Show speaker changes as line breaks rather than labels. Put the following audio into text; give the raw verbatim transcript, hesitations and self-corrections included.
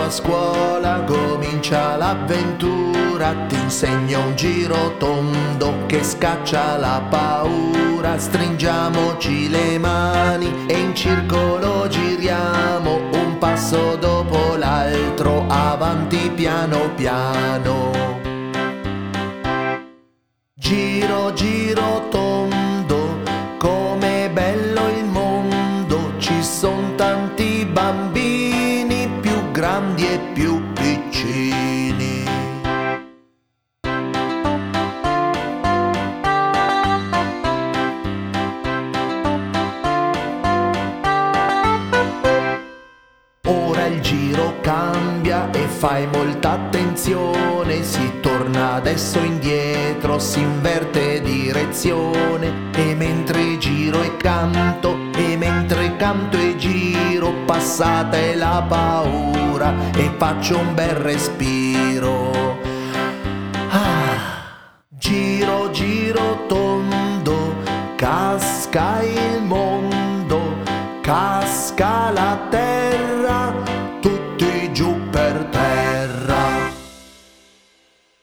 a scuola comincia l'avventura, ti insegno un giro tondo che scaccia la paura. Stringiamoci le mani e in circolo giriamo, un passo dopo l'altro, avanti piano piano. Giro, giro tondo, com'è bello il mondo, ci son tanti bambini, più grandi e più piccini. Ora il giro cambia e fai molta attenzione, si torna adesso indietro, si inverte direzione. E mentre giro e canto, e mentre canto e giro, passata è la paura e faccio un bel respiro. Ah, giro, giro tondo, casca il mondo, casca la terra